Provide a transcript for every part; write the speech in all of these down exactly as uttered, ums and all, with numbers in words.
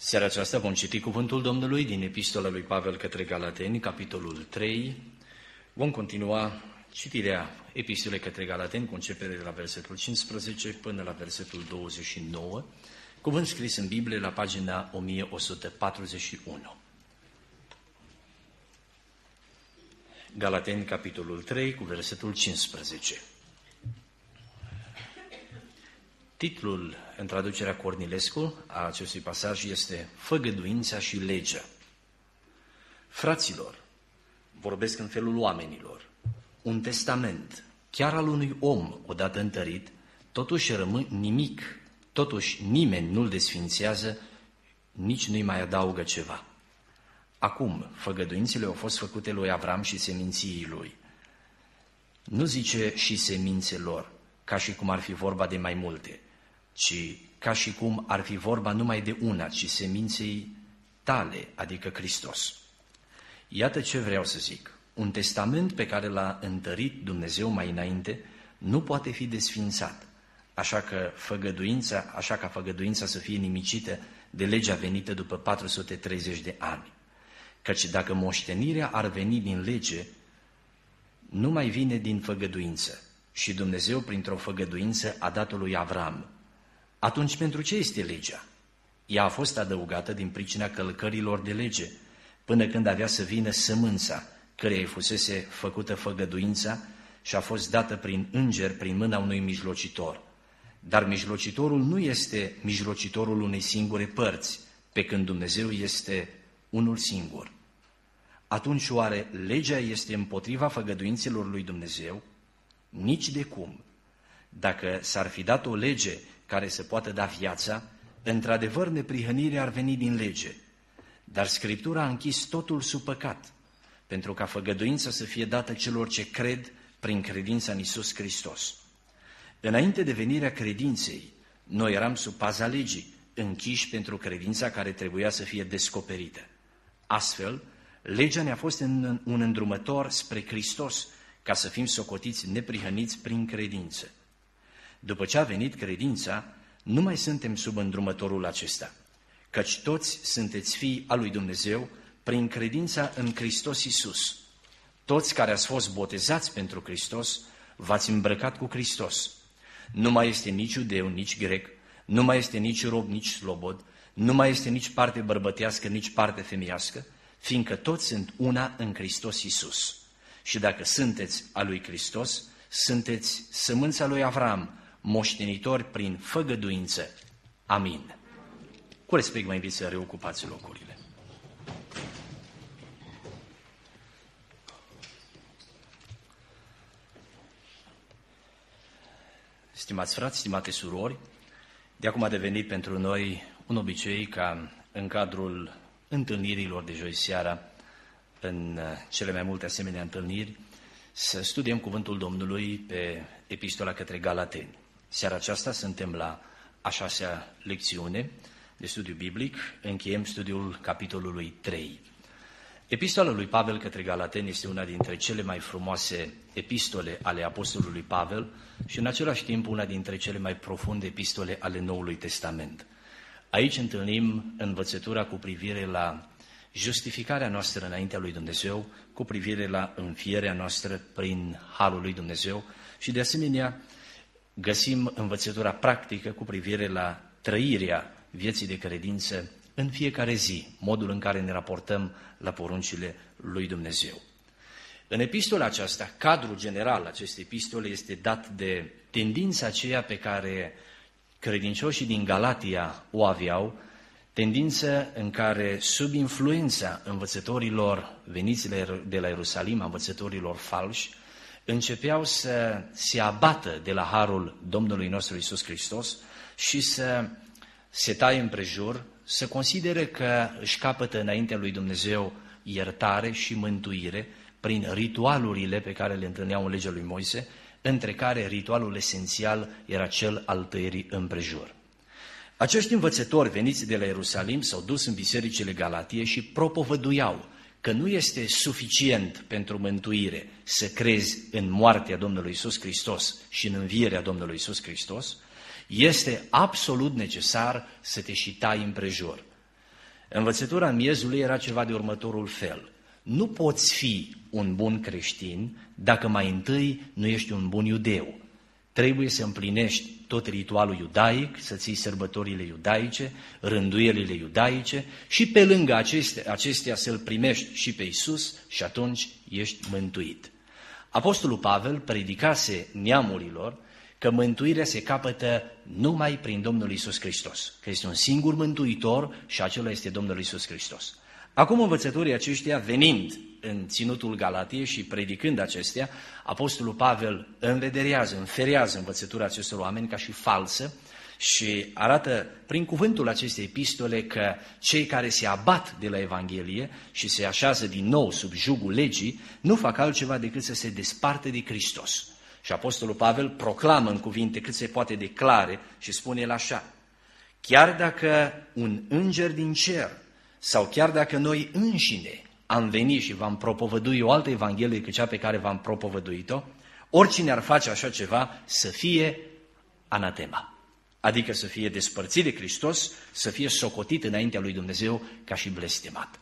Seara aceasta vom citi cuvântul Domnului din Epistola lui Pavel către Galateni, capitolul trei. Vom continua citirea Epistolei către Galateni cu începere de la versetul cincisprezece până la versetul douăzeci și nouă, cuvânt scris în Biblie la pagina o mie o sută patruzeci și unu. Galateni, capitolul trei, cu versetul cincisprezece. Titlul, în traducerea Cornilescu, a acestui pasaj este Făgăduința și legea. Fraților, vorbesc în felul oamenilor, un testament, chiar al unui om odată întărit, totuși rămâne nimic, totuși nimeni nu-l desfințează, nici nu-i mai adaugă ceva. Acum, făgăduințele au fost făcute lui Avram și seminției lui. Nu zice și semințelor, ca și cum ar fi vorba de mai multe, ci ca și cum ar fi vorba numai de una, ci seminței tale, adică Hristos. Iată ce vreau să zic. Un testament pe care l-a întărit Dumnezeu mai înainte nu poate fi desfințat, așa că făgăduința, așa ca făgăduința să fie nimicită de legea venită după patru sute treizeci de ani. Căci dacă moștenirea ar veni din lege, nu mai vine din făgăduință. Și Dumnezeu, printr-o făgăduință, a dat-o lui Avram. Atunci, pentru ce este legea? Ea a fost adăugată din pricina călcărilor de lege, până când avea să vină sămânța, căreia îi fusese făcută făgăduința și a fost dată prin înger, prin mâna unui mijlocitor. Dar mijlocitorul nu este mijlocitorul unei singure părți, pe când Dumnezeu este unul singur. Atunci oare legea este împotriva făgăduințelor lui Dumnezeu? Nici de cum. Dacă s-ar fi dat o lege care să poată da viața, într-adevăr neprihănirea ar veni din lege. Dar Scriptura a închis totul sub păcat, pentru ca făgăduința să fie dată celor ce cred prin credința în Iisus Hristos. Înainte de venirea credinței, noi eram sub paza legii, închiși pentru credința care trebuia să fie descoperită. Astfel, legea ne-a fost un îndrumător spre Hristos, ca să fim socotiți neprihăniți prin credință. După ce a venit credința, nu mai suntem sub îndrumătorul acesta, căci toți sunteți fii al lui Dumnezeu prin credința în Hristos Iisus. Toți care ați fost botezați pentru Hristos, v-ați îmbrăcat cu Hristos. Nu mai este nici iudeu, nici grec, nu mai este nici rob, nici slobod, nu mai este nici parte bărbătească, nici parte femeiască, fiindcă toți sunt una în Hristos Iisus. Și dacă sunteți a lui Hristos, sunteți sămânța lui Avram, moștenitori prin făgăduință. Amin. Cu respect vă invit să reocupați locurile. Stimați frați, stimate surori, de acum a devenit pentru noi un obicei ca în cadrul întâlnirilor de joi seara, în cele mai multe asemenea întâlniri, să studiem cuvântul Domnului pe Epistola către Galateni. Seara aceasta suntem la a șasea lecțiune de studiu biblic, încheiem studiul capitolului trei. Epistola lui Pavel către Galateni este una dintre cele mai frumoase epistole ale apostolului Pavel și în același timp una dintre cele mai profunde epistole ale Noului Testament. Aici întâlnim învățătura cu privire la justificarea noastră înaintea lui Dumnezeu, cu privire la înfierea noastră prin harul lui Dumnezeu și de asemenea găsim învățătura practică cu privire la trăirea vieții de credință în fiecare zi, modul în care ne raportăm la poruncile lui Dumnezeu. În epistola aceasta, cadrul general acestei epistole este dat de tendința aceea pe care credincioșii din Galatia o aveau, tendință în care, sub influența învățătorilor veniți de la Ierusalim, învățătorilor falși, începeau să se abată de la harul Domnului nostru Iisus Hristos și să se taie împrejur, să considere că își capătă înaintea lui Dumnezeu iertare și mântuire prin ritualurile pe care le întâlneau în legea lui Moise, între care ritualul esențial era cel al tăierii împrejur. Acești învățători veniți de la Ierusalim s-au dus în bisericile Galatiei și propovăduiau că nu este suficient pentru mântuire să crezi în moartea Domnului Iisus Hristos și în învierea Domnului Iisus Hristos, este absolut necesar să te și tai împrejur. Învățătura miezului era ceva de următorul fel. Nu poți fi un bun creștin dacă mai întâi nu ești un bun iudeu. Trebuie să împlinești tot ritualul iudaic, să ții sărbătorile iudaice, rânduielile iudaice și pe lângă acestea, acestea să-L primești și pe Iisus și atunci ești mântuit. Apostolul Pavel predicase neamurilor că mântuirea se capătă numai prin Domnul Iisus Hristos, că este un singur mântuitor și acela este Domnul Iisus Hristos. Acum învățătorii aceștia, venind în ținutul Galatiei și predicând acestea, Apostolul Pavel învederează, înferiază învățătura acestor oameni ca și falsă și arată prin cuvântul acestei epistole că cei care se abat de la Evanghelie și se așează din nou sub jugul legii nu fac altceva decât să se desparte de Hristos. Și Apostolul Pavel proclamă în cuvinte cât se poate de clare și spune el așa: chiar dacă un înger din cer sau chiar dacă noi înșine am venit și v-am propovădui o altă Evanghelie decât cea pe care v-am propovăduit-o, oricine ar face așa ceva să fie anatema, adică să fie despărțit de Hristos, să fie socotit înaintea lui Dumnezeu ca și blestemat.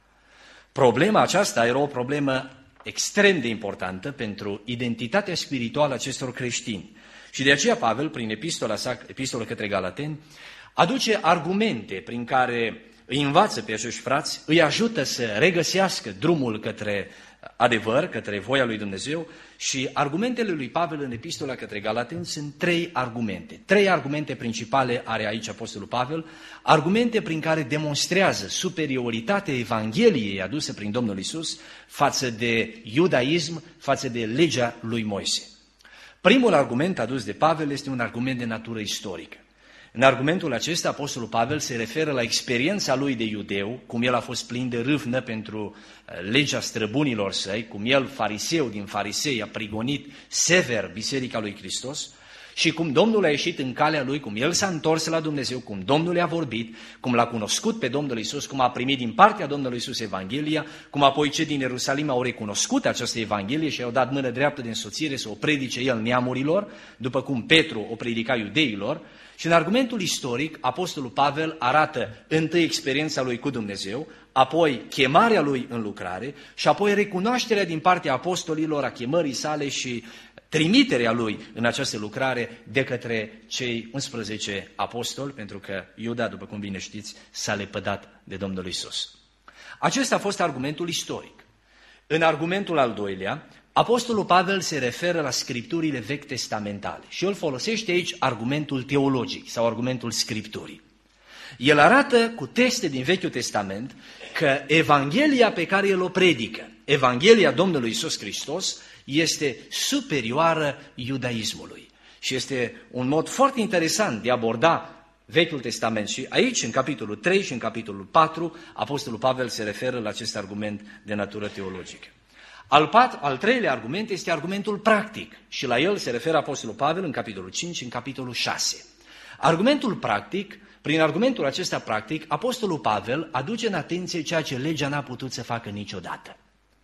Problema aceasta era o problemă extrem de importantă pentru identitatea spirituală a acestor creștini. Și de aceea Pavel, prin epistola sa, epistola către Galateni, aduce argumente prin care îi învață pe acești frați, îi ajută să regăsească drumul către adevăr, către voia lui Dumnezeu și argumentele lui Pavel în epistola către Galateni sunt trei argumente. Trei argumente principale are aici Apostolul Pavel, argumente prin care demonstrează superioritatea Evangheliei adusă prin Domnul Iisus față de iudaism, față de legea lui Moise. Primul argument adus de Pavel este un argument de natură istorică. În argumentul acesta, Apostolul Pavel se referă la experiența lui de iudeu, cum el a fost plin de râvnă pentru legea străbunilor săi, cum el, fariseu din farisei, a prigonit sever Biserica lui Hristos și cum Domnul a ieșit în calea lui, cum el s-a întors la Dumnezeu, cum Domnul i-a vorbit, cum l-a cunoscut pe Domnul Iisus, cum a primit din partea Domnului Iisus Evanghelia, cum apoi cei din Ierusalim au recunoscut această Evanghelie și i-au dat mână dreaptă de însoțire să o predice el neamurilor, după cum Petru o predica iudeilor. Și în argumentul istoric, Apostolul Pavel arată întâi experiența lui cu Dumnezeu, apoi chemarea lui în lucrare și apoi recunoașterea din partea apostolilor a chemării sale și trimiterea lui în această lucrare de către cei unsprezece apostoli, pentru că Iuda, după cum bine știți, s-a lepădat de Domnul Iisus. Acesta a fost argumentul istoric. În argumentul al doilea, Apostolul Pavel se referă la scripturile vechi testamentale și el folosește aici argumentul teologic sau argumentul scripturii. El arată cu texte din Vechiul Testament că Evanghelia pe care el o predică, Evanghelia Domnului Iisus Hristos, este superioară iudaismului. Și este un mod foarte interesant de a aborda Vechiul Testament și aici, în capitolul trei și în capitolul patru, Apostolul Pavel se referă la acest argument de natură teologică. Al, pat, al treilea argument este argumentul practic și la el se referă Apostolul Pavel în capitolul cinci și în capitolul șase. Argumentul practic, prin argumentul acesta practic, Apostolul Pavel aduce în atenție ceea ce legea n-a putut să facă niciodată.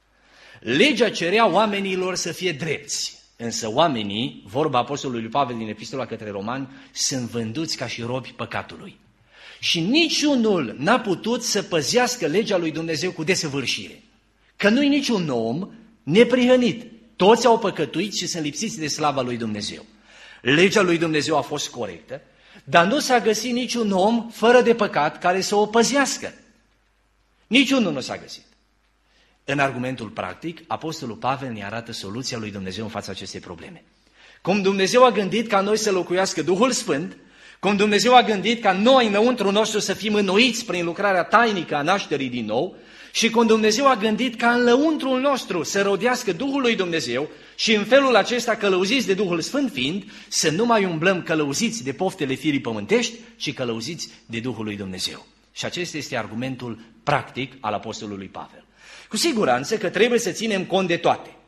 Legea cerea oamenilor să fie drepți, însă oamenii, vorba Apostolului Pavel din epistola către Romani, sunt vânduți ca și robi păcatului. Și niciunul n-a putut să păzească legea lui Dumnezeu cu desăvârșire. Că nu-i niciun om neprihănit. Toți au păcătuit și sunt lipsiți de slava lui Dumnezeu. Legea lui Dumnezeu a fost corectă, dar nu s-a găsit niciun om fără de păcat care să o păzească. Niciunul nu s-a găsit. În argumentul practic, Apostolul Pavel ne arată soluția lui Dumnezeu în fața acestei probleme. Cum Dumnezeu a gândit ca noi să locuiască Duhul Sfânt, cum Dumnezeu a gândit ca noi înăuntru nostru să fim înnoiți prin lucrarea tainică a nașterii din nou, și când Dumnezeu a gândit ca în lăuntrul nostru să rodească Duhul lui Dumnezeu și în felul acesta călăuziți de Duhul Sfânt fiind, să nu mai umblăm călăuziți de poftele firii pământești, ci călăuziți de Duhul lui Dumnezeu. Și acesta este argumentul practic al Apostolului Pavel. Cu siguranță că trebuie să ținem cont de toate.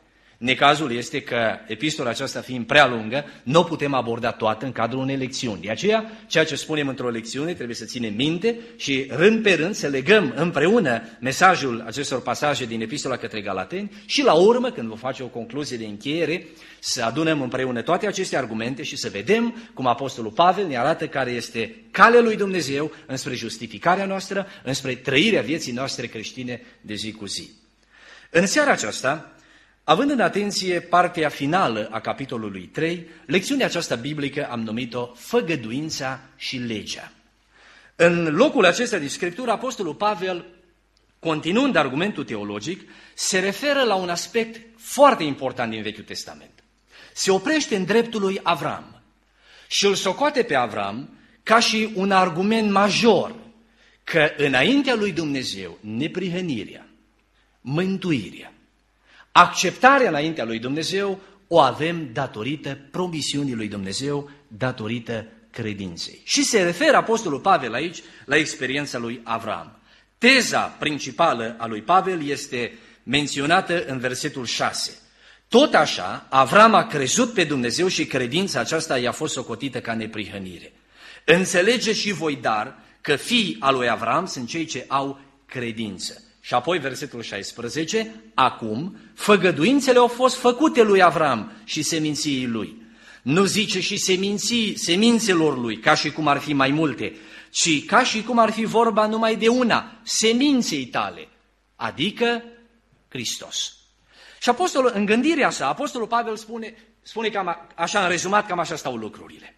Necazul este că epistola aceasta fiind prea lungă, nu o putem aborda toată în cadrul unei lecțiuni. De aceea, ceea ce spunem într-o lecțiune trebuie să ținem minte și rând pe rând să legăm împreună mesajul acestor pasaje din epistola către Galateni și la urmă, când vom face o concluzie de încheiere, să adunăm împreună toate aceste argumente și să vedem cum Apostolul Pavel ne arată care este calea lui Dumnezeu înspre justificarea noastră, înspre trăirea vieții noastre creștine de zi cu zi. În seara aceasta, având în atenție partea finală a capitolului trei, lecțiunea aceasta biblică am numit-o Făgăduința și legea. În locul acesta din Scriptură, Apostolul Pavel, continuând argumentul teologic, se referă la un aspect foarte important din Vechiul Testament. Se oprește în dreptul lui Avram și îl socoate pe Avram ca și un argument major că înaintea lui Dumnezeu neprihănirea, mântuirea, acceptarea înaintea lui Dumnezeu o avem datorită promisiunii lui Dumnezeu, datorită credinței. Și se referă Apostolul Pavel aici la experiența lui Avram. Teza principală a lui Pavel este menționată în versetul șase. Tot așa, Avram a crezut pe Dumnezeu și credința aceasta i-a fost socotită ca neprihănire. Înțelegeți și voi, dar, că fiii al lui Avram sunt cei ce au credință. Și apoi versetul șaisprezece, acum făgăduințele au fost făcute lui Avram și seminției lui. Nu zice și seminții, semințelor lui, ca și cum ar fi mai multe, ci ca și cum ar fi vorba numai de una, seminței tale, adică Hristos. Și apostolul, în gândirea sa, Apostolul Pavel spune, spune cam așa, în rezumat, cam așa stau lucrurile.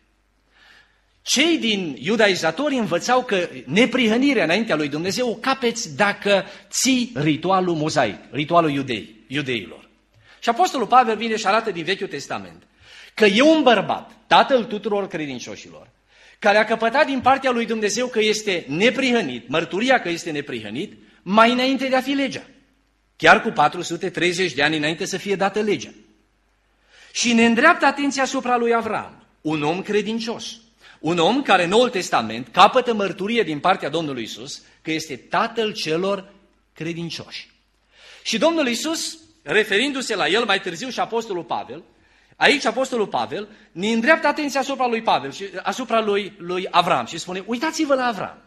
Cei din iudaizatori învățau că neprihănirea înaintea lui Dumnezeu o capeți dacă ții ritualul mozaic, ritualul iudei, iudeilor. Și Apostolul Pavel vine și arată din Vechiul Testament că e un bărbat, tatăl tuturor credincioșilor, care a căpătat din partea lui Dumnezeu că este neprihănit, mărturia că este neprihănit, mai înainte de a fi legea. Chiar cu patru sute treizeci de ani înainte să fie dată legea. Și ne îndreaptă atenția asupra lui Avram, un om credincios. Un om care în Noul Testament capătă mărturie din partea Domnului Iisus că este tatăl celor credincioși. Și Domnul Iisus, referindu-se la el mai târziu și Apostolul Pavel, aici Apostolul Pavel ne îndreaptă atenția asupra lui Pavel și asupra lui, lui Avram și spune, uitați-vă la Avram.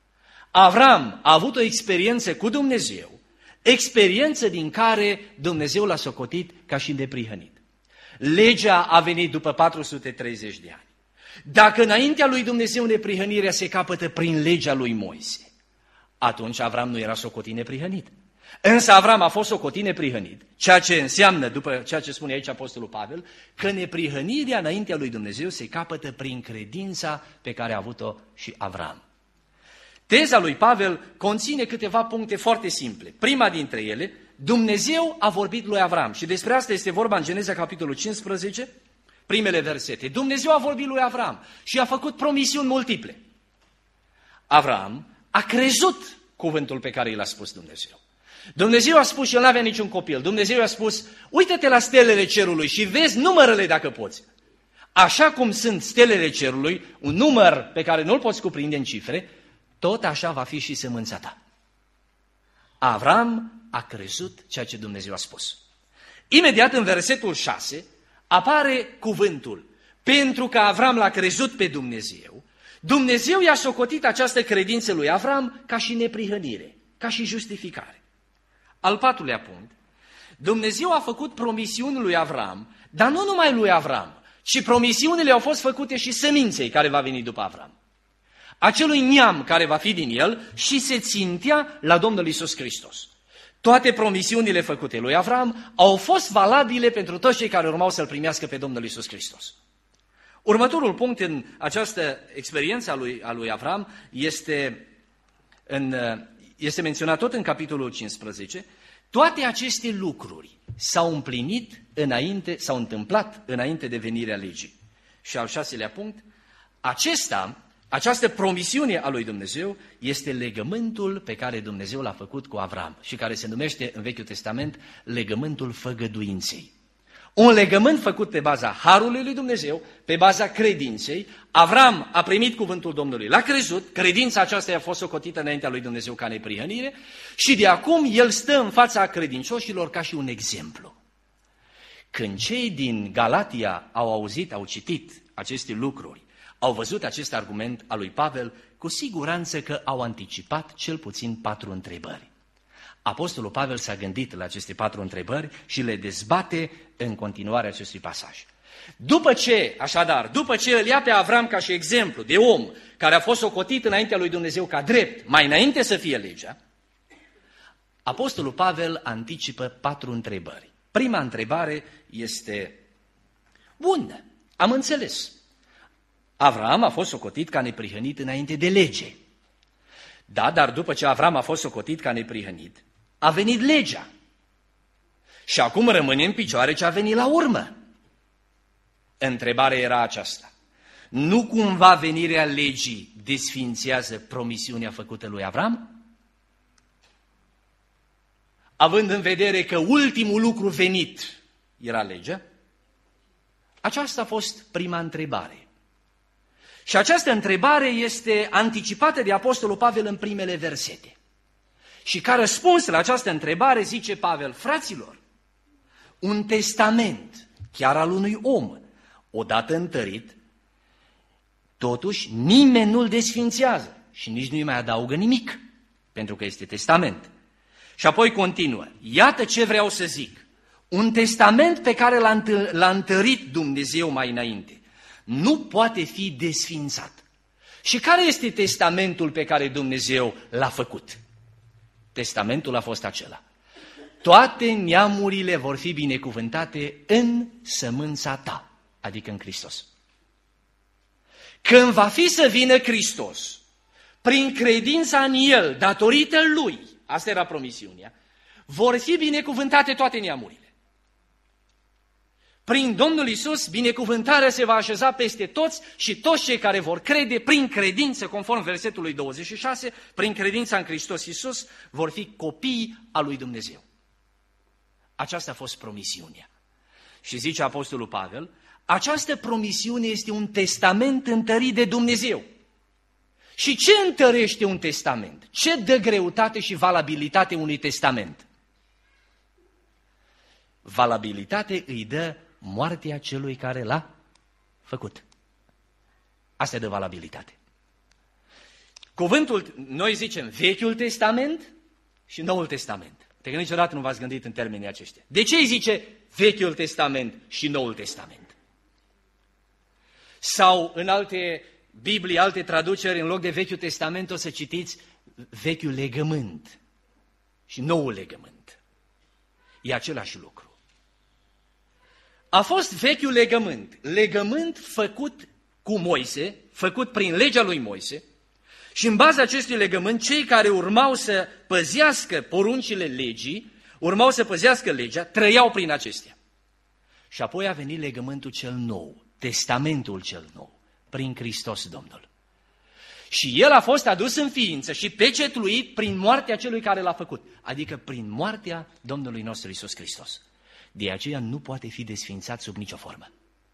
Avram a avut o experiență cu Dumnezeu, experiență din care Dumnezeu l-a socotit ca și neprihănit. Legea a venit după patru sute treizeci de ani. Dacă înaintea lui Dumnezeu neprihănirea se capătă prin legea lui Moise, atunci Avram nu era socotit neprihănit. Însă Avram a fost socotit neprihănit, ceea ce înseamnă, după ceea ce spune aici Apostolul Pavel, că neprihănirea înaintea lui Dumnezeu se capătă prin credința pe care a avut-o și Avram. Teza lui Pavel conține câteva puncte foarte simple. Prima dintre ele, Dumnezeu a vorbit lui Avram și despre asta este vorba în Geneza capitolul cincisprezece, primele versete. Dumnezeu a vorbit lui Avram și a făcut promisiuni multiple. Avram a crezut cuvântul pe care i l-a spus Dumnezeu. Dumnezeu a spus și el n-avea niciun copil. Dumnezeu a spus, uită-te la stelele cerului și vezi, numără-le dacă poți. Așa cum sunt stelele cerului, un număr pe care nu-l poți cuprinde în cifre, tot așa va fi și sămânța ta. Avram a crezut ceea ce Dumnezeu a spus. Imediat în versetul șase apare cuvântul, pentru că Avram l-a crezut pe Dumnezeu, Dumnezeu i-a socotit această credință lui Avram ca și neprihănire, ca și justificare. Al patrulea punct, Dumnezeu a făcut promisiuni lui Avram, dar nu numai lui Avram, ci promisiunile au fost făcute și seminței care va veni după Avram. Acelui neam care va fi din el și se țintea la Domnul Iisus Hristos. Toate promisiunile făcute lui Avram au fost valabile pentru toți cei care urmau să-L primească pe Domnul Iisus Hristos. Următorul punct în această experiență a lui, a lui Avram este, în, este menționat tot în capitolul cincisprezece. Toate aceste lucruri s-au împlinit înainte, s-au întâmplat înainte de venirea legii. Și al șaselea punct, acesta, această promisiune a lui Dumnezeu este legământul pe care Dumnezeu l-a făcut cu Avram și care se numește în Vechiul Testament legământul făgăduinței. Un legământ făcut pe baza harului lui Dumnezeu, pe baza credinței. Avram a primit cuvântul Domnului, l-a crezut, credința aceasta i-a fost socotită înaintea lui Dumnezeu ca neprihănire și de acum el stă în fața credincioșilor ca și un exemplu. Când cei din Galatia au auzit, au citit aceste lucruri, au văzut acest argument al lui Pavel, cu siguranță că au anticipat cel puțin patru întrebări. Apostolul Pavel s-a gândit la aceste patru întrebări și le dezbate în continuarea acestui pasaj. După ce, așadar, după ce îl ia pe Avram ca și exemplu de om care a fost socotit înaintea lui Dumnezeu ca drept, mai înainte să fie legea, Apostolul Pavel anticipă patru întrebări. Prima întrebare este, bun, am înțeles. Avram a fost socotit ca neprihănit înainte de lege. Da, dar după ce Avram a fost socotit ca neprihănit, a venit legea. Și acum rămâne în picioare ce a venit la urmă. Întrebarea era aceasta. Nu cumva venirea legii desfințează promisiunea făcută lui Avram? Având în vedere că ultimul lucru venit era legea? Aceasta a fost prima întrebare. Și această întrebare este anticipată de Apostolul Pavel în primele versete. Și ca răspuns la această întrebare zice Pavel, fraților, un testament, chiar al unui om, odată întărit, totuși nimeni nu-l desfințează și nici nu-i mai adaugă nimic, pentru că este testament. Și apoi continuă, iată ce vreau să zic, un testament pe care l-a întărit Dumnezeu mai înainte, nu poate fi desfințat. Și care este testamentul pe care Dumnezeu l-a făcut? Testamentul a fost acela. Toate neamurile vor fi binecuvântate în sămânța ta, adică în Hristos. Când va fi să vină Hristos, prin credința în El, datorită Lui, asta era promisiunea, vor fi binecuvântate toate neamurile. Prin Domnul Iisus, binecuvântarea se va așeza peste toți și toți cei care vor crede prin credință, conform versetului douăzeci și șase, prin credința în Hristos Iisus, vor fi copii al lui Dumnezeu. Aceasta a fost promisiunea. Și zice Apostolul Pavel, această promisiune este un testament întărit de Dumnezeu. Și ce întărește un testament? Ce dă greutate și valabilitate unui testament? Valabilitate îi dă moartea celui care l-a făcut. Asta dă valabilitate. Cuvântul, noi zicem Vechiul Testament și Noul Testament. Te că niciodată nu v-ați gândit în termenii aceștia. De ce îi zice Vechiul Testament și Noul Testament? Sau în alte Biblii, alte traduceri, în loc de Vechiul Testament o să citiți Vechiul Legământ și Noul Legământ. E același lucru. A fost Vechiul Legământ, legământ făcut cu Moise, făcut prin legea lui Moise, și în baza acestui legământ, cei care urmau să păzească poruncile legii, urmau să păzească legea, trăiau prin acestea. Și apoi a venit legământul cel nou, testamentul cel nou, prin Hristos Domnul. Și el a fost adus în ființă și pecetluit prin moartea celui care l-a făcut, adică prin moartea Domnului nostru Iisus Hristos. De aceea nu poate fi desfințat sub nicio formă.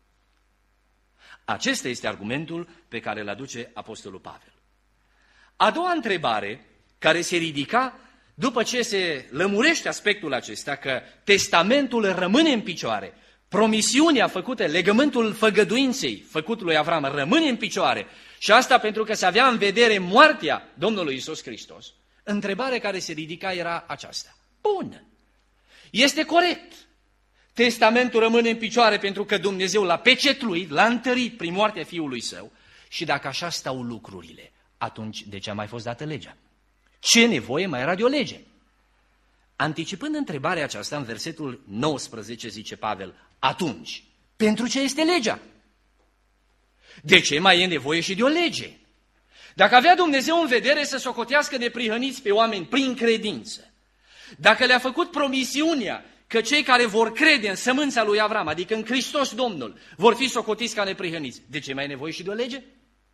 Acesta este argumentul pe care îl aduce Apostolul Pavel. A doua întrebare care se ridica după ce se lămurește aspectul acesta, că testamentul rămâne în picioare, promisiunea făcută, legământul făgăduinței făcut lui Avram rămâne în picioare și asta pentru că se avea în vedere moartea Domnului Iisus Hristos, întrebarea care se ridica era aceasta. Bun, este corect. Testamentul rămâne în picioare pentru că Dumnezeu l-a pecetluit, l-a întărit prin moartea Fiului Său și dacă așa stau lucrurile, atunci de ce a mai fost dată legea? Ce nevoie mai era de o lege? Anticipând întrebarea aceasta, în versetul nouăsprezece zice Pavel, atunci, pentru ce este legea? De ce mai e nevoie și de o lege? Dacă avea Dumnezeu în vedere să socotească neprihăniți pe oameni prin credință, dacă le-a făcut promisiunea că cei care vor crede în sămânța lui Avram, adică în Hristos Domnul, vor fi socotiți ca neprihăniți, de ce mai e nevoie și de o lege?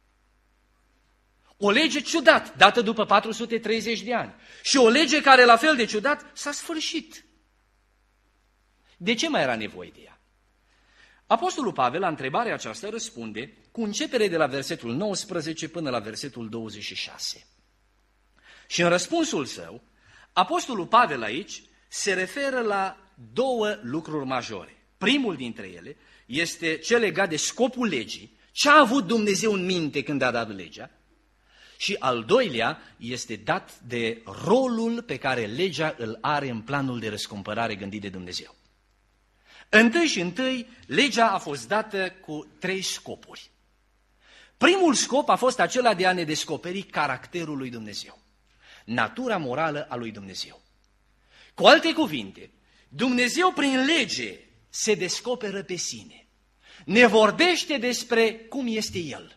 O lege ciudat, dată după patru sute treizeci de ani. Și o lege care, la fel de ciudat, s-a sfârșit. De ce mai era nevoie de ea? Apostolul Pavel, la întrebarea aceasta, răspunde cu începere de la versetul nouăsprezece până la versetul douăzeci și șase. Și în răspunsul său, Apostolul Pavel aici se referă la două lucruri majore. Primul dintre ele este cel legat de scopul legii, ce a avut Dumnezeu în minte când a dat legea, și al doilea este dat de rolul pe care legea îl are în planul de răscumpărare gândit de Dumnezeu. Întâi și întâi, legea a fost dată cu trei scopuri. Primul scop a fost acela de a ne descoperi caracterul lui Dumnezeu, natura morală a lui Dumnezeu. Cu alte cuvinte, Dumnezeu prin lege se descoperă pe sine, ne vorbește despre cum este El,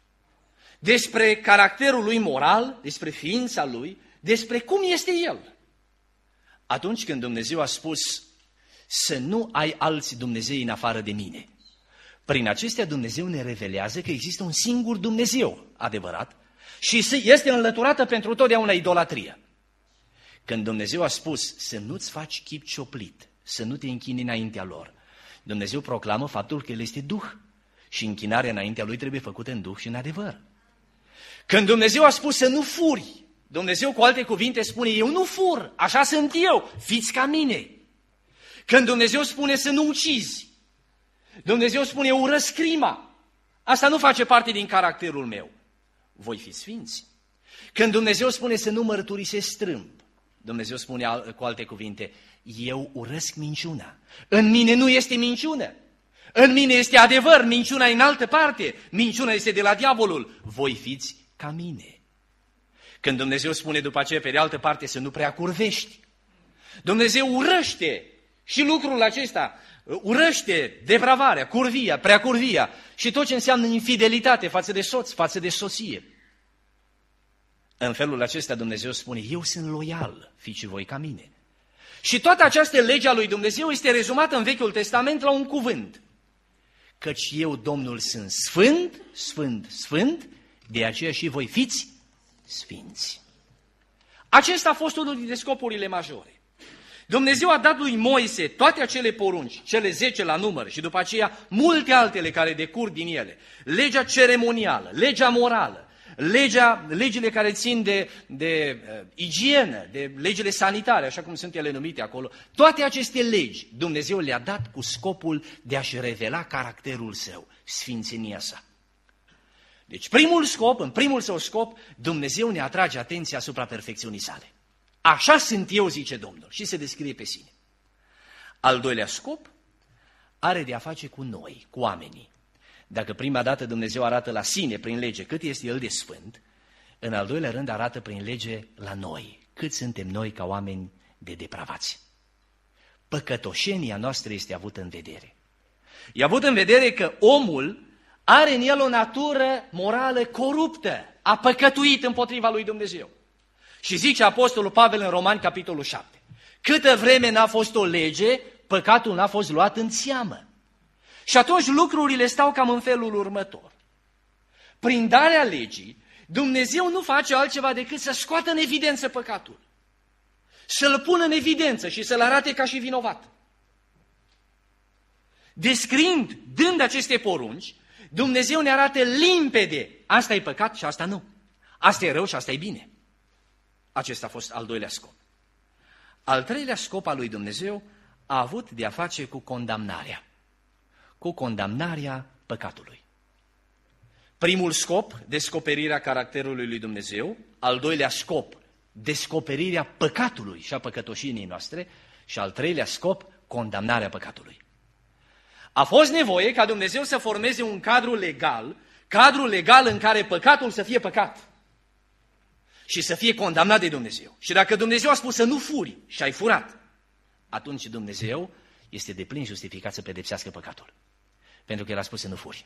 despre caracterul lui moral, despre ființa lui, despre cum este El. Atunci când Dumnezeu a spus să nu ai alți Dumnezei în afară de mine, prin acestea Dumnezeu ne revelează că există un singur Dumnezeu adevărat și este înlăturată pentru totdeauna idolatria. Când Dumnezeu a spus să nu-ți faci chip cioplit, să nu te închini înaintea lor, Dumnezeu proclamă faptul că El este Duh și închinarea înaintea Lui trebuie făcută în Duh și în adevăr. Când Dumnezeu a spus să nu furi, Dumnezeu cu alte cuvinte spune, eu nu fur, așa sunt eu, fiți ca mine. Când Dumnezeu spune să nu ucizi, Dumnezeu spune, eu urăsc crima, asta nu face parte din caracterul meu, voi fi sfinți. Când Dumnezeu spune să nu mărturisesc strâmb, Dumnezeu spune cu alte cuvinte, eu urăsc minciuna, în mine nu este minciună, în mine este adevăr, minciuna e în altă parte, minciuna este de la diavolul, voi fiți ca mine. Când Dumnezeu spune după aceea pe de altă parte să nu prea curvești, Dumnezeu urăște și lucrul acesta, urăște depravarea, curvia, preacurvia și tot ce înseamnă infidelitate față de soț, față de soție. În felul acesta Dumnezeu spune, eu sunt loial, fiți voi ca mine. Și toată această lege a lui Dumnezeu este rezumată în Vechiul Testament la un cuvânt. Căci eu, Domnul, sunt sfânt, sfânt, sfânt, de aceea și voi fiți sfinți. Acesta a fost unul dintre scopurile majore. Dumnezeu a dat lui Moise toate acele porunci, cele zece la număr și după aceea multe altele care decurg din ele. Legea ceremonială, legea morală, legea, legile care țin de, de uh, igienă, de legile sanitare, așa cum sunt ele numite acolo. Toate aceste legi Dumnezeu le-a dat cu scopul de a-și revela caracterul său, sfințenia sa. Deci primul scop, în primul său scop, Dumnezeu ne atrage atenția asupra perfecțiunii sale. Așa sunt eu, zice Domnul, și se descrie pe sine. Al doilea scop are de a face cu noi, cu oamenii. Dacă prima dată Dumnezeu arată la sine prin lege cât este El de sfânt, în al doilea rând arată prin lege la noi, cât suntem noi ca oameni de depravați. Păcătoșenia noastră este avută în vedere. E avut în vedere că omul are în el o natură morală coruptă, a păcătuit împotriva lui Dumnezeu. Și zice Apostolul Pavel în Romani, capitolul șapte, câtă vreme n-a fost o lege, păcatul n-a fost luat în seamă. Și atunci lucrurile stau cam în felul următor. Prin darea legii, Dumnezeu nu face altceva decât să scoată în evidență păcatul, să-l pună în evidență și să-l arate ca și vinovat. Descriind, dând aceste porunci, Dumnezeu ne arată limpede, asta e păcat și asta nu. Asta e rău și asta e bine. Acesta a fost al doilea scop. Al treilea scop al lui Dumnezeu a avut de a face cu condamnarea. Cu condamnarea păcatului. Primul scop, descoperirea caracterului lui Dumnezeu. Al doilea scop, descoperirea păcatului și a păcătoșinii noastre. Și al treilea scop, condamnarea păcatului. A fost nevoie ca Dumnezeu să formeze un cadru legal, cadru legal în care păcatul să fie păcat și să fie condamnat de Dumnezeu. Și dacă Dumnezeu a spus să nu furi și ai furat, atunci Dumnezeu este deplin justificat să pedepsească păcatul. Pentru că El a spus să nu furi.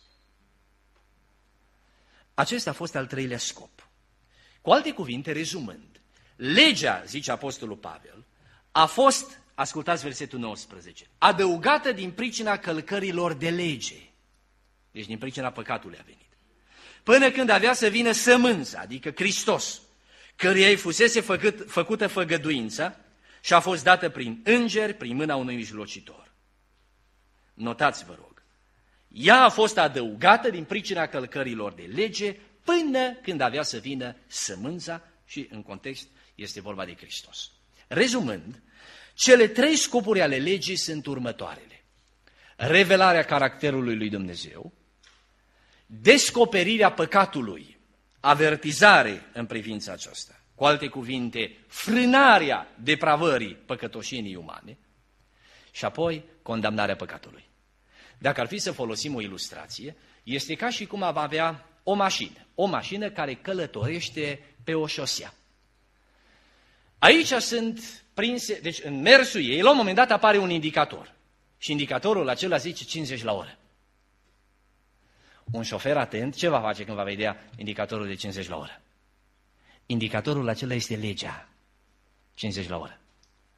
Acesta a fost al treilea scop. Cu alte cuvinte, rezumând, legea, zice Apostolul Pavel, a fost, ascultați versetul nouăsprezece, adăugată din pricina călcărilor de lege. Deci din pricina păcatului a venit. Până când avea să vină sămânța, adică Hristos, căruia îi fusese făcut, făcută făgăduința și a fost dată prin îngeri, prin mâna unui mijlocitor. Notați, vă rog. Ea a fost adăugată din pricina călcărilor de lege până când avea să vină sămânța și în context este vorba de Hristos. Rezumând, cele trei scopuri ale legii sunt următoarele. revelarea caracterului lui Dumnezeu, descoperirea păcatului, avertizare în privința aceasta, cu alte cuvinte, frânarea depravării păcătoșenii umane și apoi condamnarea păcatului. Dacă ar fi să folosim o ilustrație, este ca și cum am avea o mașină, o mașină care călătorește pe o șosea. Aici sunt prinse, deci în mersul ei, la un moment dat apare un indicator și indicatorul acela zice cincizeci la oră. Un șofer atent, ce va face când va vedea indicatorul de cincizeci la oră? Indicatorul acela este legea, cincizeci la oră.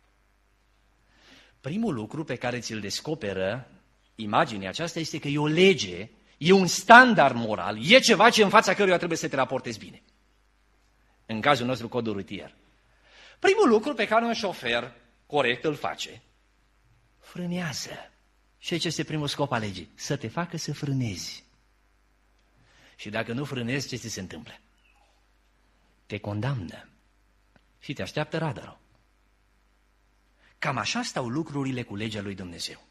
Primul lucru pe care ți-l descoperă imaginea aceasta este că e o lege, e un standard moral, e ceva ce în fața căruia trebuie să te raportezi bine. În cazul nostru, codul rutier. Primul lucru pe care un șofer corect îl face, frânează. Și aici este primul scop al legii, să te facă să frânezi. Și dacă nu frânezi, ce ți se întâmplă? Te condamnă și te așteaptă radarul. Cam așa stau lucrurile cu legea lui Dumnezeu.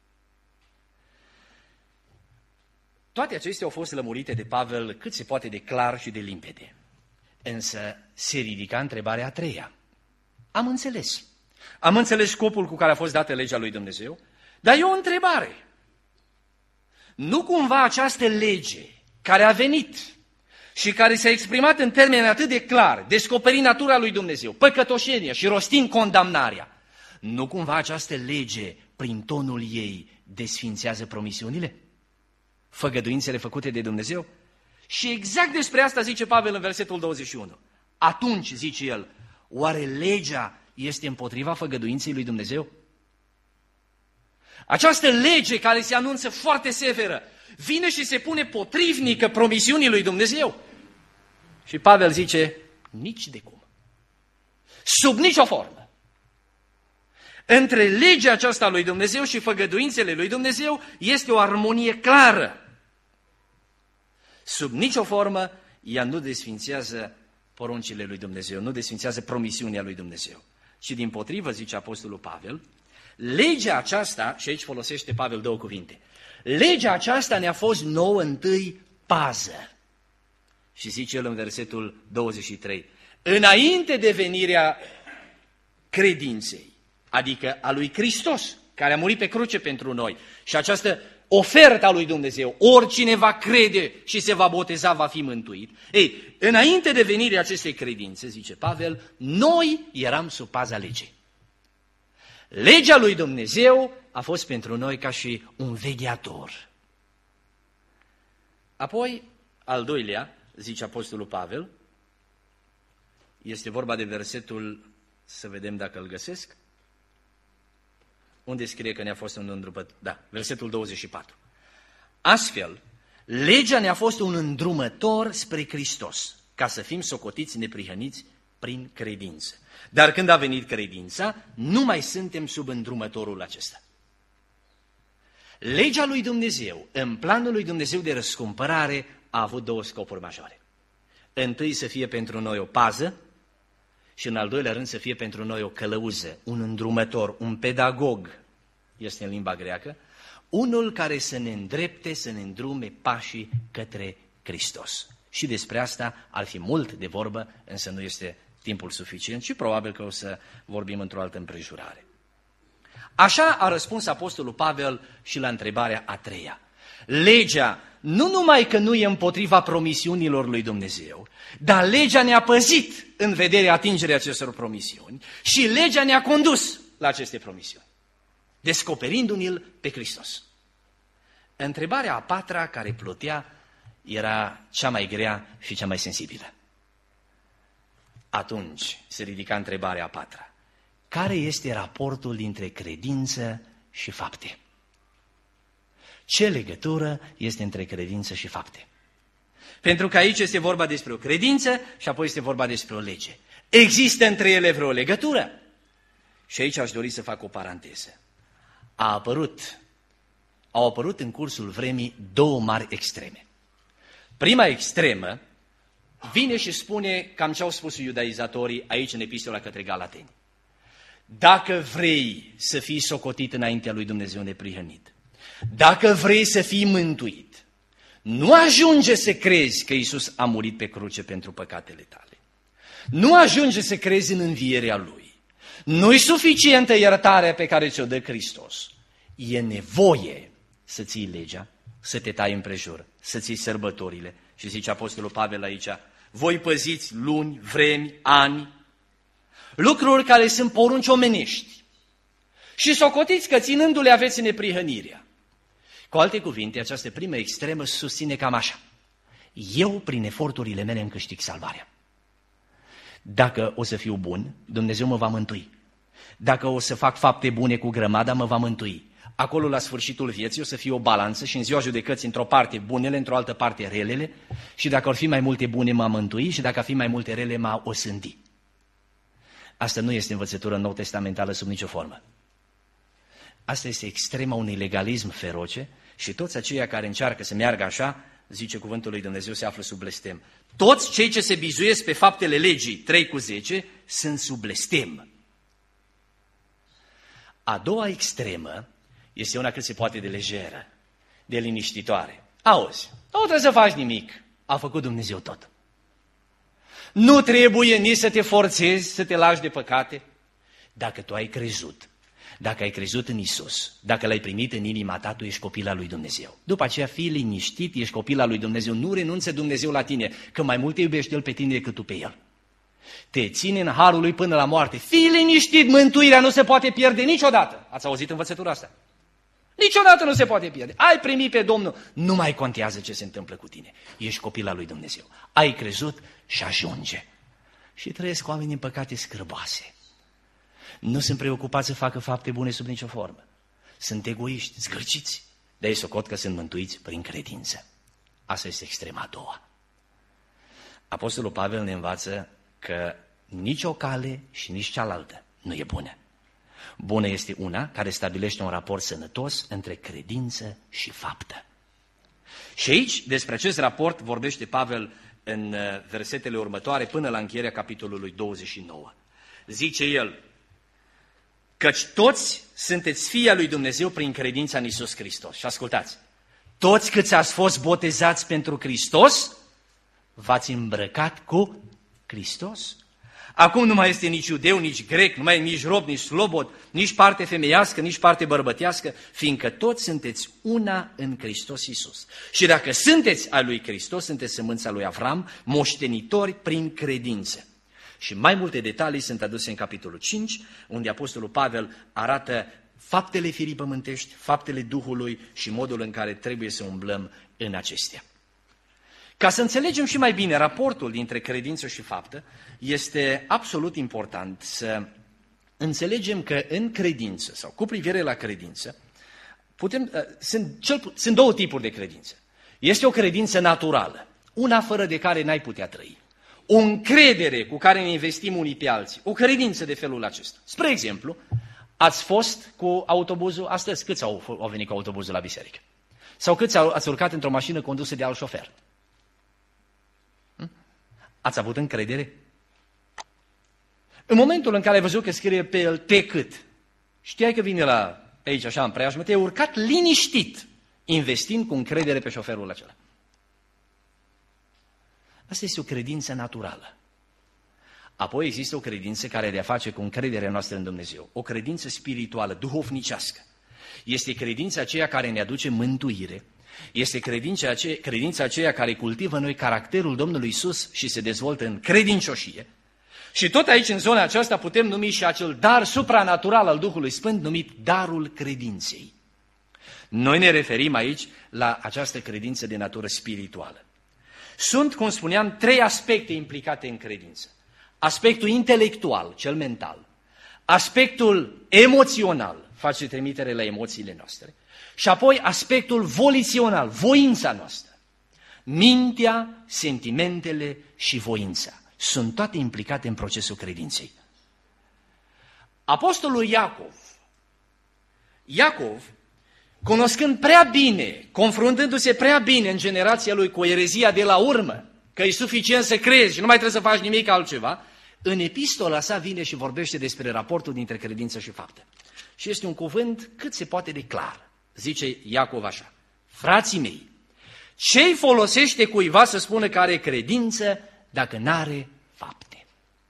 Toate acestea au fost lămurite de Pavel cât se poate de clar și de limpede. Însă se ridica întrebarea a treia. Am înțeles. Am înțeles scopul cu care a fost dată legea lui Dumnezeu, dar e o întrebare. Nu cumva această lege care a venit și care s-a exprimat în termeni atât de clar, descoperind natura lui Dumnezeu, păcătoșenia și rostind condamnarea, nu cumva această lege, prin tonul ei, desfințează promisiunile? Făgăduințele făcute de Dumnezeu? Și exact despre asta zice Pavel în versetul douăzeci și unu. Atunci, zice el, oare legea este împotriva făgăduinței lui Dumnezeu? Această lege care se anunță foarte severă, vine și se pune potrivnică promisiunii lui Dumnezeu. Și Pavel zice, nici de cum. Sub nicio formă. Între legea aceasta lui Dumnezeu și făgăduințele lui Dumnezeu este o armonie clară. Sub nicio formă, ea nu desfințează poruncile lui Dumnezeu, nu desfințează promisiunea lui Dumnezeu. Și dimpotrivă, zice Apostolul Pavel, legea aceasta, și aici folosește Pavel două cuvinte, legea aceasta ne-a fost nouă întâi pază. Și zice el în versetul douăzeci și trei, înainte de venirea credinței, adică a lui Hristos, care a murit pe cruce pentru noi, și această oferta lui Dumnezeu, oricine va crede și se va boteza va fi mântuit. Ei, înainte de venirea acestei credințe, zice Pavel, noi eram sub paza legii. Legea lui Dumnezeu a fost pentru noi ca și un vegheator. Apoi, al doilea, zice Apostolul Pavel, este vorba de versetul, să vedem dacă îl găsesc, unde scrie că ne-a fost un îndrumător? Da, versetul douăzeci și patru. Astfel, legea ne-a fost un îndrumător spre Hristos, ca să fim socotiți neprihăniți prin credință. Dar când a venit credința, nu mai suntem sub îndrumătorul acesta. Legea lui Dumnezeu, în planul lui Dumnezeu de răscumpărare, a avut două scopuri majore. Întâi să fie pentru noi o pază și în al doilea rând să fie pentru noi o călăuză, un îndrumător, un pedagog, este în limba greacă, unul care să ne îndrepte, să ne îndrume pașii către Hristos. Și despre asta ar fi mult de vorbă, însă nu este timpul suficient și probabil că o să vorbim într-o altă împrejurare. Așa a răspuns Apostolul Pavel și la întrebarea a treia. Legea nu numai că nu e împotriva promisiunilor lui Dumnezeu, dar legea ne-a păzit în vederea atingerii acestor promisiuni și legea ne-a condus la aceste promisiuni, descoperindu-ne-l pe Hristos. Întrebarea a patra care plutea era cea mai grea și cea mai sensibilă. Atunci se ridica întrebarea a patra. Care este raportul dintre credință și fapte? Ce legătură este între credință și fapte? Pentru că aici este vorba despre o credință și apoi este vorba despre o lege. Există între ele vreo legătură? Și aici aș dori să fac o paranteză. A apărut, au apărut în cursul vremii două mari extreme. Prima extremă vine și spune cam ce au spus iudaizatorii aici în epistola către Galateni. Dacă vrei să fii socotit înaintea lui Dumnezeu neprihănit, Dacă vrei să fii mântuit, nu ajunge să crezi că Iisus a murit pe cruce pentru păcatele tale. Nu ajunge să crezi în învierea Lui. Nu-i suficientă iertarea pe care ți-o dă Hristos. E nevoie să ții legea, să te tai împrejur, să ții sărbătorile. Și zice Apostolul Pavel aici, voi păziți luni, vremi, ani, lucruri care sunt porunci omenești. Și socotiți că ținându-le aveți neprihănirea. Cu alte cuvinte, această primă extremă susține cam așa. Eu, prin eforturile mele, îmi câștig salvarea. Dacă o să fiu bun, Dumnezeu mă va mântui. Dacă o să fac fapte bune cu grămada, mă va mântui. Acolo, la sfârșitul vieții, o să fie o balanță și în ziua judecății, într-o parte bunele, într-o altă parte relele, și dacă ar fi mai multe bune, m-a mântui, și dacă ar fi mai multe rele, m-a osândi. Asta nu este învățătură nou testamentală sub nicio formă. Asta este extrema unui legalism feroce și toți aceia care încearcă să meargă așa, zice cuvântul lui Dumnezeu, se află sub blestem. Toți cei ce se bizuiesc pe faptele legii trei cu zece sunt sub blestem. A doua extremă este una cât se poate de lejeră, de liniștitoare. Auzi, nu trebuie să faci nimic, a făcut Dumnezeu tot. Nu trebuie nici să te forțezi să te lași de păcate. Dacă tu ai crezut, dacă ai crezut în Isus, dacă l-ai primit în inima ta, tu ești copil al lui Dumnezeu. După aceea fii liniștit, ești copil al lui Dumnezeu, nu renunță Dumnezeu la tine, că mai mult te iubește El pe tine decât tu pe El. Te ține în harul lui până la moarte. Fii liniștit, mântuirea nu se poate pierde niciodată. Ați auzit învățătura asta? Niciodată nu se poate pierde. Ai primit pe Domnul, nu mai contează ce se întâmplă cu tine. Ești copil al lui Dumnezeu. Ai crezut și ajunge. Și trăiesc oameni în păcate scârboase. Nu sunt preocupați să facă fapte bune sub nicio formă. Sunt egoiști, zgârciți. De ei socot că sunt mântuiți prin credință. Asta este extrema a doua. Apostolul Pavel ne învață că nici o cale și nici cealaltă nu e bună. Bună este una care stabilește un raport sănătos între credință și faptă. Și aici, despre acest raport, vorbește Pavel în versetele următoare până la încheierea capitolului douăzeci și nouă. Zice el, căci toți sunteți fii al lui Dumnezeu prin credința în Iisus Hristos. Și ascultați, toți câți ați fost botezați pentru Hristos, v-ați îmbrăcat cu Hristos. Acum nu mai este nici iudeu, nici grec, nu mai e nici rob, nici slobod, nici parte femeiască, nici parte bărbătească, fiindcă toți sunteți una în Hristos Iisus. Și dacă sunteți al lui Hristos, sunteți sămânța lui Avram, moștenitori prin credință. Și mai multe detalii sunt aduse în capitolul cinci, unde Apostolul Pavel arată faptele firii pământești, faptele Duhului și modul în care trebuie să umblăm în acestea. Ca să înțelegem și mai bine raportul dintre credință și faptă, este absolut important să înțelegem că în credință, sau cu privire la credință, putem, sunt, cel, sunt două tipuri de credință. Este o credință naturală, una fără de care n-ai putea trăi. O încredere cu care ne investim unii pe alții, o credință de felul acesta. Spre exemplu, ați fost cu autobuzul, astăzi câți au, au venit cu autobuzul la biserică? Sau câți ați urcat într-o mașină condusă de alt șofer? Ați avut încredere? În momentul în care ai văzut că scrie pe el te cât, știai că vine la aici așa în preajmă, te-ai urcat liniștit, investind cu încredere pe șoferul acela. Asta este o credință naturală. Apoi există o credință care are de-a face cu încrederea noastră în Dumnezeu. O credință spirituală, duhovnicească. Este credința aceea care ne aduce mântuire. Este credința aceea, credința aceea care cultivă în noi caracterul Domnului Iisus și se dezvoltă în credincioșie. Și tot aici, în zona aceasta, putem numi și acel dar supranatural al Duhului Sfânt, numit darul credinței. Noi ne referim aici la această credință de natură spirituală. Sunt, cum spuneam, trei aspecte implicate în credință. Aspectul intelectual, cel mental. Aspectul emoțional, face trimitere la emoțiile noastre. Și apoi aspectul volițional, voința noastră. Mintea, sentimentele și voința sunt toate implicate în procesul credinței. Apostolul Iacov, Iacov, cunoscând prea bine, confruntându-se prea bine în generația lui cu erezia de la urmă, că e suficient să crezi și nu mai trebuie să faci nimic altceva, în epistola sa vine și vorbește despre raportul dintre credință și faptă. Și este un cuvânt cât se poate de clar. zice Iacov așa: frații mei, ce-i folosește cuiva să spună că are credință dacă n-are fapte?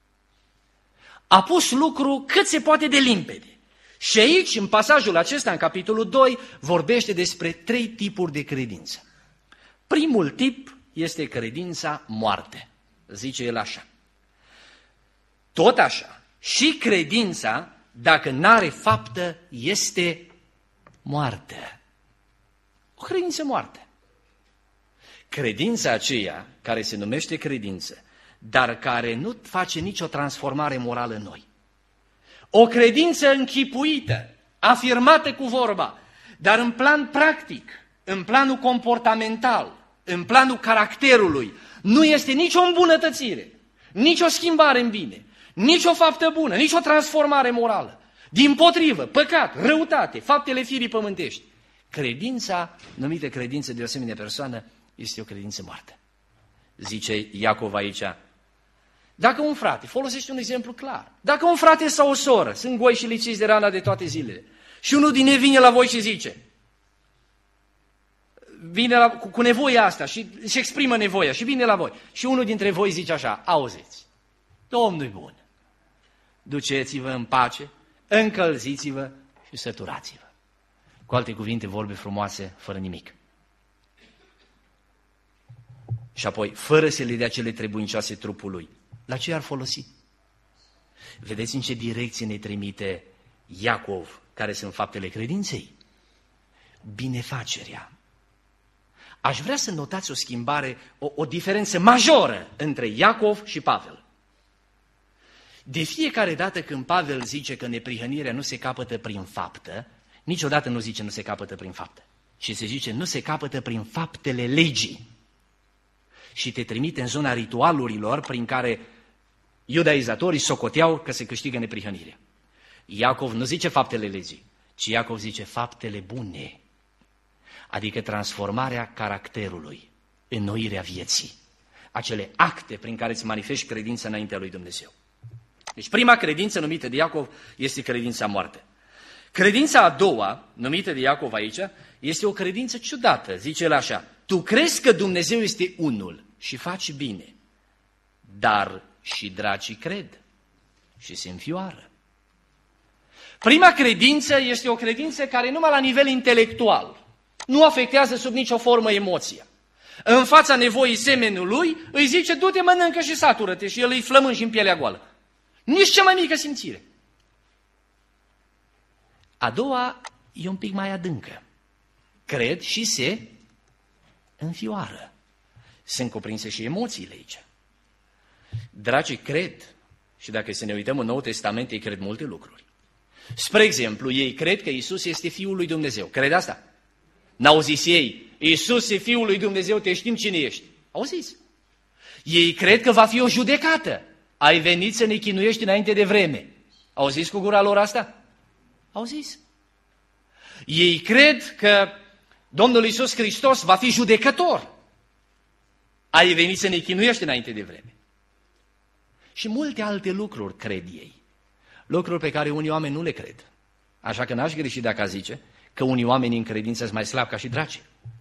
A pus lucru cât se poate de limpede. Și aici, în pasajul acesta, în capitolul doi, vorbește despre trei tipuri de credință. Primul tip este credința moarte. Zice el așa: tot așa, și credința, dacă n-are faptă, este moartă. O credință moartă. Credința aceea, care se numește credință, dar care nu face nicio transformare morală în noi. O credință închipuită, afirmată cu vorba, dar în plan practic, în planul comportamental, în planul caracterului, nu este nicio îmbunătățire, nicio schimbare în bine, nicio faptă bună, nicio transformare morală. Dimpotrivă, păcat, răutate, faptele firii pământești. Credința, numită credință de o asemenea persoană, este o credință moartă. Zice Iacov aici: dacă un frate, folosește un exemplu clar, dacă un frate sau o soră sunt goi și lipsiți de rana de toate zilele și unul din ei vine la voi și zice, vine la, cu, cu nevoia asta și își exprimă nevoia și vine la voi și unul dintre voi zice așa: auziți, Domnul-i bun, duceți-vă în pace, încălziți-vă și săturați-vă. Cu alte cuvinte, vorbe frumoase, fără nimic. Și apoi, fără să le dea cele trebuincioase trupului, la ce ar folosi? Vedeți în ce direcție ne trimite Iacov, care sunt faptele credinței? Binefacerea. Aș vrea să notați o schimbare, o, o diferență majoră între Iacov și Pavel. De fiecare dată când Pavel zice că neprihănirea nu se capătă prin faptă, niciodată nu zice nu se capătă prin faptă, ci se zice nu se capătă prin faptele legii. Și te trimite în zona ritualurilor prin care iudaizatorii socoteau că se câștigă neprihănirea. Iacov nu zice faptele legii, ci Iacov zice faptele bune, adică transformarea caracterului, înnoirea vieții, acele acte prin care îți manifesti credința înaintea lui Dumnezeu. Deci prima credință numită de Iacov este credința moartă. Credința a doua, numită de Iacov aici, este o credință ciudată. Zice el așa: tu crezi că Dumnezeu este unul și faci bine, dar și dracii cred și se înfioară. Prima credință este o credință care numai la nivel intelectual nu afectează sub nicio formă emoția. În fața nevoii semenului îi zice: du-te, mănâncă și satură-te, și el îi flămână și în pielea goală. Nici cea mai mică simțire. A doua e un pic mai adâncă. Cred și se înfioară. Sunt cuprinse și emoțiile aici. Dragii cred, și dacă să ne uităm în Noul Testament, ei cred multe lucruri. Spre exemplu, ei cred că Iisus este Fiul lui Dumnezeu. Cred asta? N-au zis ei: Iisus e Fiul lui Dumnezeu, te știm cine ești. Au zis. Ei cred că va fi o judecată. Ai venit să ne chinuiești înainte de vreme. Au zis cu gura lor asta? Au zis. Ei cred că Domnul Iisus Hristos va fi judecător. Ai venit să ne chinuiești înainte de vreme. Și multe alte lucruri cred ei. Lucruri pe care unii oameni nu le cred. Așa că n-aș greși dacă zice că unii oameni în credință sunt mai slabi ca și dracii.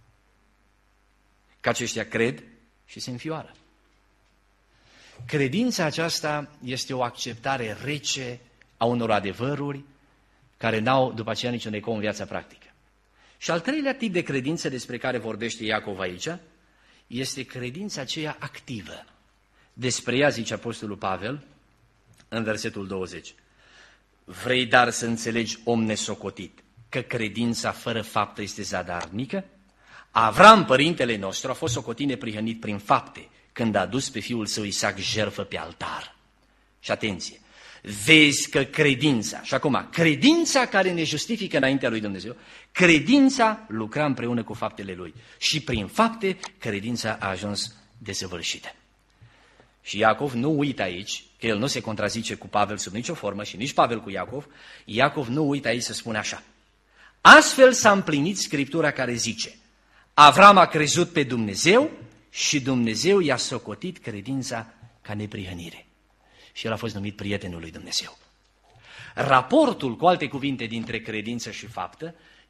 Că aceștia cred și se înfioară. Credința aceasta este o acceptare rece a unor adevăruri care n-au după aceea niciun ecou în viața practică. Și al treilea tip de credință despre care vorbește Iacov aici este credința aceea activă. Despre ea zice Apostolul Pavel în versetul douăzeci. Vrei dar să înțelegi, om nesocotit, că credința fără faptă este zadarnică? Avram, părintele nostru, a fost socotit neprihănit prin fapte când a adus pe fiul său Isaac jertfă pe altar. Și atenție, vezi că credința, și acum, credința care ne justifică înaintea lui Dumnezeu, credința lucra împreună cu faptele lui. Și prin fapte, credința a ajuns desăvârșită. Și Iacov nu uită aici, că el nu se contrazice cu Pavel sub nicio formă și nici Pavel cu Iacov, Iacov nu uită aici să spune așa: astfel s-a împlinit Scriptura care zice: Avram a crezut pe Dumnezeu și Dumnezeu i-a socotit credința ca neprihănire. Și el a fost numit prietenul lui Dumnezeu. Raportul, cu alte cuvinte, dintre credință și faptă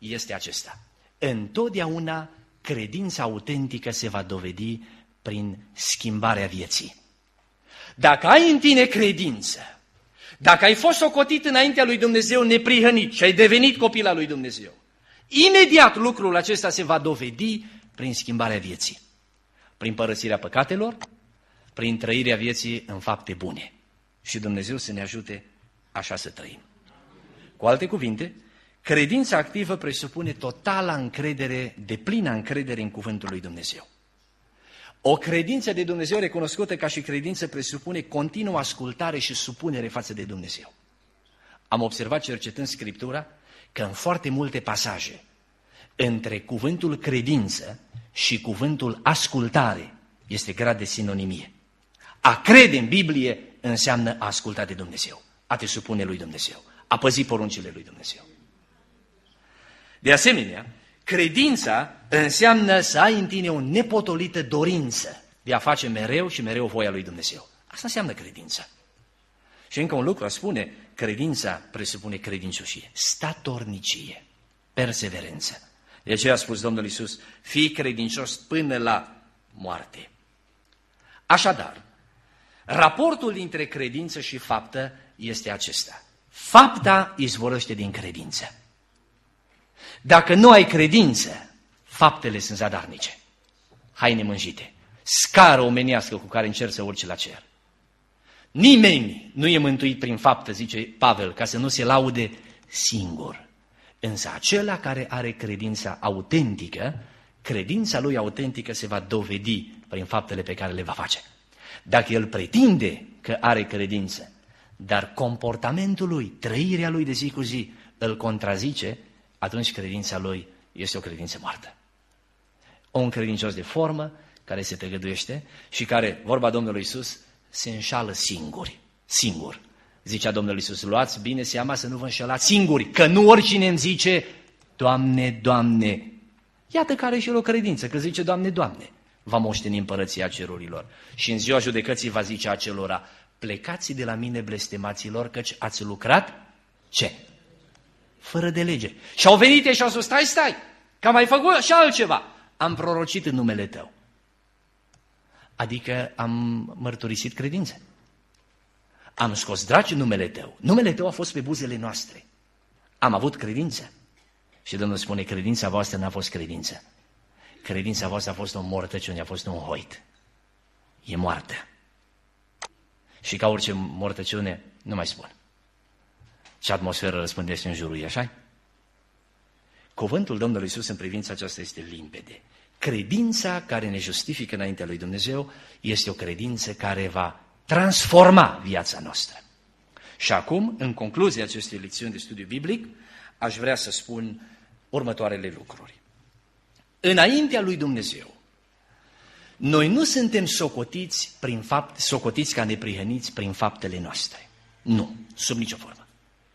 este acesta. Întotdeauna credința autentică se va dovedi prin schimbarea vieții. Dacă ai în tine credință, dacă ai fost socotit înaintea lui Dumnezeu neprihănit și ai devenit copil al lui Dumnezeu, imediat lucrul acesta se va dovedi prin schimbarea vieții, prin părăsirea păcatelor, prin trăirea vieții în fapte bune. Și Dumnezeu să ne ajute așa să trăim. Cu alte cuvinte, credința activă presupune totala încredere, deplină încredere în cuvântul lui Dumnezeu. O credință de Dumnezeu recunoscută ca și credință presupune continuă ascultare și supunere față de Dumnezeu. Am observat cercetând Scriptura că în foarte multe pasaje, între cuvântul credință și cuvântul ascultare este grad de sinonimie. A crede în Biblie înseamnă a asculta de Dumnezeu, a te supune lui Dumnezeu, a păzi poruncile lui Dumnezeu. De asemenea, credința înseamnă să ai în tine o nepotolită dorință de a face mereu și mereu voia lui Dumnezeu. Asta înseamnă credința. Și încă un lucru, spune, credința presupune credincioșie, statornicie, perseverență. De aceea a spus Domnul Iisus, fii credincios până la moarte. Așadar, raportul dintre credință și faptă este acesta. Fapta izvorăște din credință. Dacă nu ai credință, faptele sunt zadarnice, haine mânjite, scară omenească cu care încerci să urci la cer. Nimeni nu e mântuit prin faptă, zice Pavel, ca să nu se laude singur. Însă acela care are credința autentică, credința lui autentică se va dovedi prin faptele pe care le va face. Dacă el pretinde că are credință, dar comportamentul lui, trăirea lui de zi cu zi îl contrazice, atunci credința lui este o credință moartă. Un credincios de formă care se tăgăduiește și care, vorba Domnului Iisus, se înșală singuri, singur. Zicea Domnul Iisus, luați bine seama să nu vă înșelați singuri, că nu oricine îmi zice, Doamne, Doamne. Iată care și el o credință, că zice, Doamne, Doamne, va moșteni împărăția cerurilor. Și în ziua judecății va zice acelora, plecați de la mine, blestemaților, căci ați lucrat, ce? Fără de lege. Și au venit și au spus, stai, stai, că am mai făcut și altceva. Am prorocit în numele tău. Adică am mărturisit credință. Am scos draci în numele tău. Numele tău a fost pe buzele noastre. Am avut credință. Și Domnul spune, credința voastră n-a fost credință. Credința voastră a fost o mortăciune, a fost un hoit. E moartă. Și ca orice mortăciune, nu mai spun. Ce atmosferă răspândește în jurul ei, așa-i? Cuvântul Domnului Iisus în privința aceasta este limpede. Credința care ne justifică înaintea lui Dumnezeu este o credință care va transforma viața noastră. Și acum, în concluzia acestei lecțiuni de studiu biblic, aș vrea să spun următoarele lucruri. Înaintea lui Dumnezeu, noi nu suntem socotiți, prin fapt, socotiți ca neprihăniți prin faptele noastre. Nu, sub nicio formă.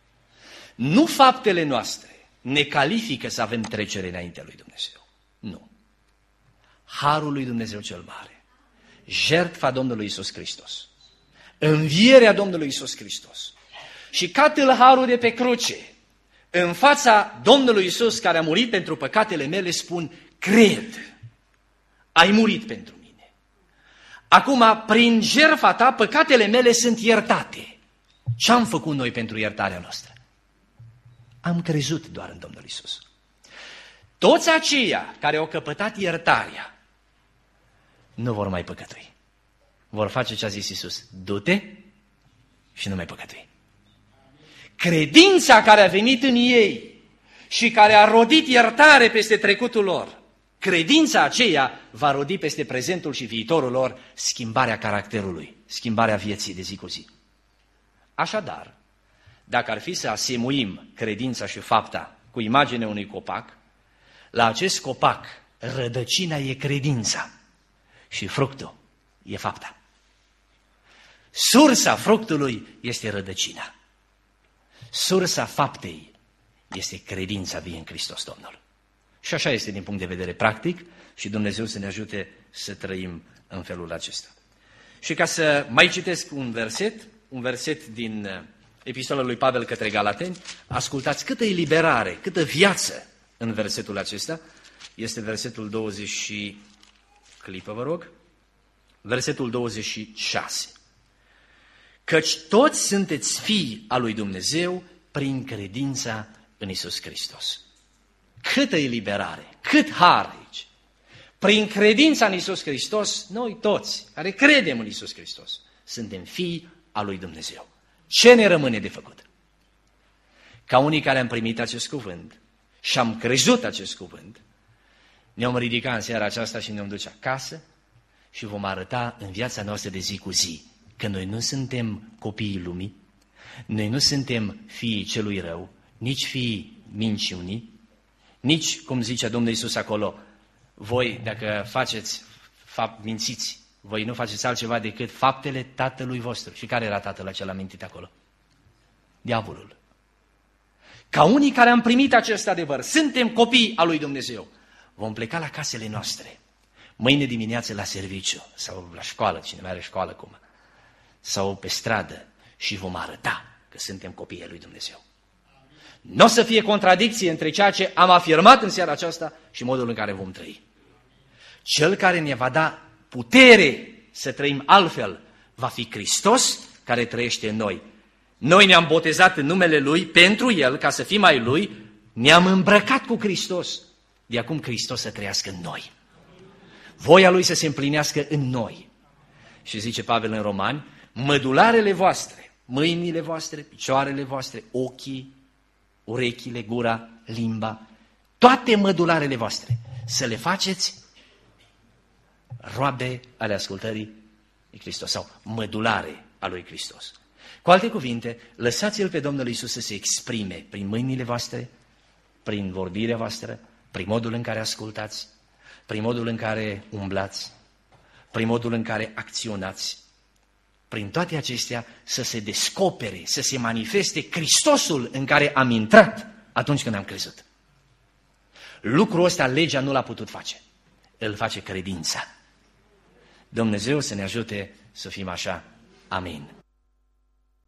Nu faptele noastre ne califică să avem trecere înaintea lui Dumnezeu. Nu. Harul lui Dumnezeu cel mare, jertfa Domnului Iisus Hristos, învierea Domnului Iisus Hristos și ca tâlharul de pe cruce, în fața Domnului Iisus care a murit pentru păcatele mele, spun, cred, ai murit pentru mine. Acum, prin jertfa ta, păcatele mele sunt iertate. Ce am făcut noi pentru iertarea noastră? Am crezut doar în Domnul Iisus. Toți aceia care au căpătat iertarea nu vor mai păcătui. Vor face ce a zis Iisus, du-te și nu mai păcătui. Credința care a venit în ei și care a rodit iertare peste trecutul lor, credința aceea va rodi peste prezentul și viitorul lor schimbarea caracterului, schimbarea vieții de zi cu zi. Așadar, dacă ar fi să asemuim credința și fapta cu imaginea unui copac, la acest copac rădăcina e credința și fructul e fapta. Sursa fructului este rădăcina. Sursa faptei este credința vie în Hristos Domnul. Și așa este din punct de vedere practic și Dumnezeu să ne ajute să trăim în felul acesta. Și ca să mai citesc un verset, un verset din epistola lui Pavel către Galateni, ascultați câtă eliberare, câtă viață în versetul acesta. Este versetul douăzeci și... clipă, vă rog. Versetul douăzeci și șase. Căci toți sunteți fii al lui Dumnezeu prin credința în Iisus Hristos. Câtă eliberare, cât har aici! Prin credința în Iisus Hristos, noi toți care credem în Iisus Hristos, suntem fii al lui Dumnezeu. Ce ne rămâne de făcut? Ca unii care am primit acest cuvânt și am crezut acest cuvânt, ne-om ridica în seara aceasta și ne-om duce acasă și vom arăta în viața noastră de zi cu zi că noi nu suntem copiii lumii, noi nu suntem fiii celui rău, nici fiii minciunii, nici, cum zicea Domnul Iisus acolo, voi dacă faceți, fapt, mințiți, voi nu faceți altceva decât faptele tatălui vostru. Și care era tatăl acela mintit acolo? Diavolul. Ca unii care am primit acest adevăr, suntem copii al lui Dumnezeu, vom pleca la casele noastre, mâine dimineață la serviciu, sau la școală, cine mai are școală acum, sau pe stradă, și vom arăta că suntem copiii lui Dumnezeu. Nu o să fie contradicție între ceea ce am afirmat în seara aceasta și modul în care vom trăi. Cel care ne va da putere să trăim altfel va fi Hristos care trăiește în noi. Noi ne-am botezat în numele Lui pentru El, ca să fim ai Lui, ne-am îmbrăcat cu Hristos. De acum Hristos să trăiască în noi. Voia Lui să se împlinească în noi. Și zice Pavel în Romani, mădularele voastre, mâinile voastre, picioarele voastre, ochii, urechile, gura, limba, toate mădularele voastre, să le faceți roabe ale ascultării lui Hristos sau mădulare a lui Hristos. Cu alte cuvinte, lăsați-L pe Domnul Iisus să se exprime prin mâinile voastre, prin vorbirea voastră, prin modul în care ascultați, prin modul în care umblați, prin modul în care acționați. Prin toate acestea să se descopere, să se manifeste Hristosul în care am intrat atunci când am crezut. Lucrul ăsta legea nu l-a putut face. Îl face credința. Dumnezeu să ne ajute să fim așa. Amin.